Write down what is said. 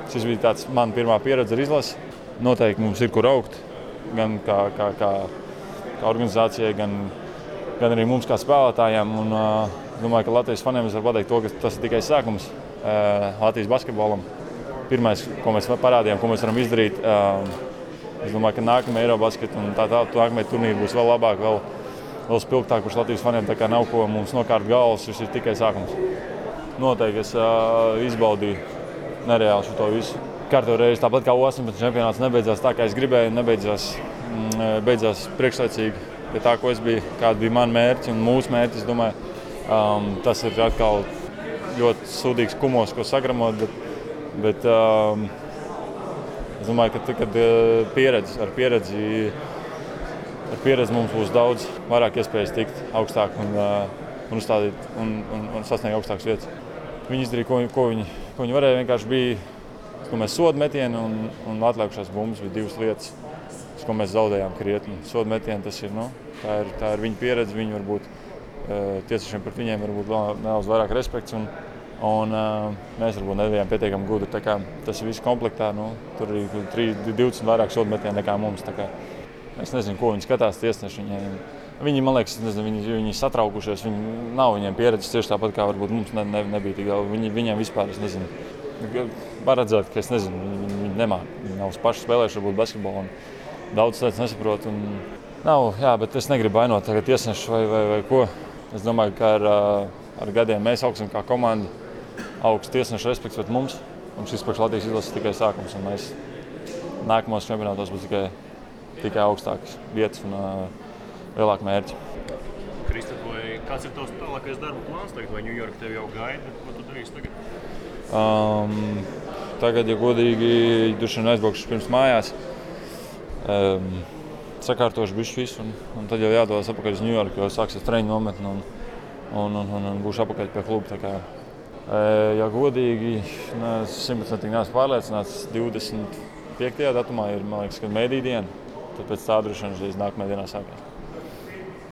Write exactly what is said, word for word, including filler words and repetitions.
šis bija tāds man pirmā pieredze ar izlasi. Noteikti mums ir kur augt, gan kā, kā, kā, kā organizācijai, gan, gan arī mums kā spēlētājiem. Un, uh, domāju, ka Latvijas faniem es varu pateikt to, ka tas ir tikai sākums uh, Latvijas basketbolam. Pirmais, ko mēs parādījām, ko mēs varam izdarīt, uh, es domāju, ka nākamie Eirobasket un tā tā, nākamie turnīri būs vēl labāk, vēl, vēl spilgtāk, kurš Latvijas faniem tā kā nav ko mums nokārt galvas, šis ir tikai sākums. Noteikti es uh, izbaudīju nereāli šo visu. Kārto reizi, tāpat kā osemdesmit čempionāts nebeidzās tā, kā es gribēju, nebeidzās mm, beidzās priekšlaicīgi pie tā, ko es biju, kādi bija mani mērķi un mūsu mērķi, es domāju. Um, tas ir atkal ļoti sūdīgs kumos, ko sagramot, bet, bet um, es domāju, ka kad pieredzi, ar, pieredzi, ar pieredzi mums būs daudz vairāk iespējas tikt augstāk un, un, uzstādīt, un, un, un sasniegt augstākas vietas. Viņi izdarīja, ko, ko, viņi, ko viņi varēja. Vienkārši bija mēs soda metieni un, un atlikušās bumbas bija divas lietas, ko mēs zaudējām krietni. Soda metieni tas ir, nu, tā ir, tā ir viņa pieredze. Viņi varbūt tiesnešiem par viņiem varbūt nedaudz vairāk respekts. Un, Un, uh, mēs varbūt nebijām pietiekami gudri. Tas ir viss komplektā. Nu, tur ir divdesmit vairāk sodu metienu nekā mums. Es nezinu, ko viņi skatās tiesneši. Viņi, viņi man liekas, nezinu, viņi, viņi satraukušies. Viņi nav viņiem pieredzes tieši tāpat, kā varbūt mums ne, ne, nebija tik daudz. Viņi, viņiem vispār, es nezinu, var redzēt, ka es nezinu, viņi, viņi nemāk. Viņi nav paši spēlējuši varbūt basketbolu un daudz lietas nesaprot. Un nav, jā, bet es negribu vainot tagad tiesneši vai, vai, vai ko. Es domāju, ka ar, ar gadiem mēs augsim kā komanda. Augsts tiesnešu respekts pret mums, un šis priekš Latvijas izlases tikai sākums. Mēs nākamos čempionātos būs tikai, tikai augstākas vietas un uh, lielāki mērķi. Kristap, vai kāds ir tavs tālākais darba plāns tagad, vai New York tevi jau gaida? Ko tu darīsi tagad? Um, tagad, ja godīgi, duši un aizbraukšu pirms mājās. Um, sakārtošu bišķi visu, un, un tad jau jādodas apakaļ uz New York, jo sāksies treniņu nometne un, un, un, un, un būšu apakaļ pie kluba. Tā kā, ja godīgi, simtprocentīgi neesmu pārliecināts, divdesmit piektajā datumā ir, man liekas, kad mēdī diena, tad pēc tā droši vien līdz nākamajā dienā sākās.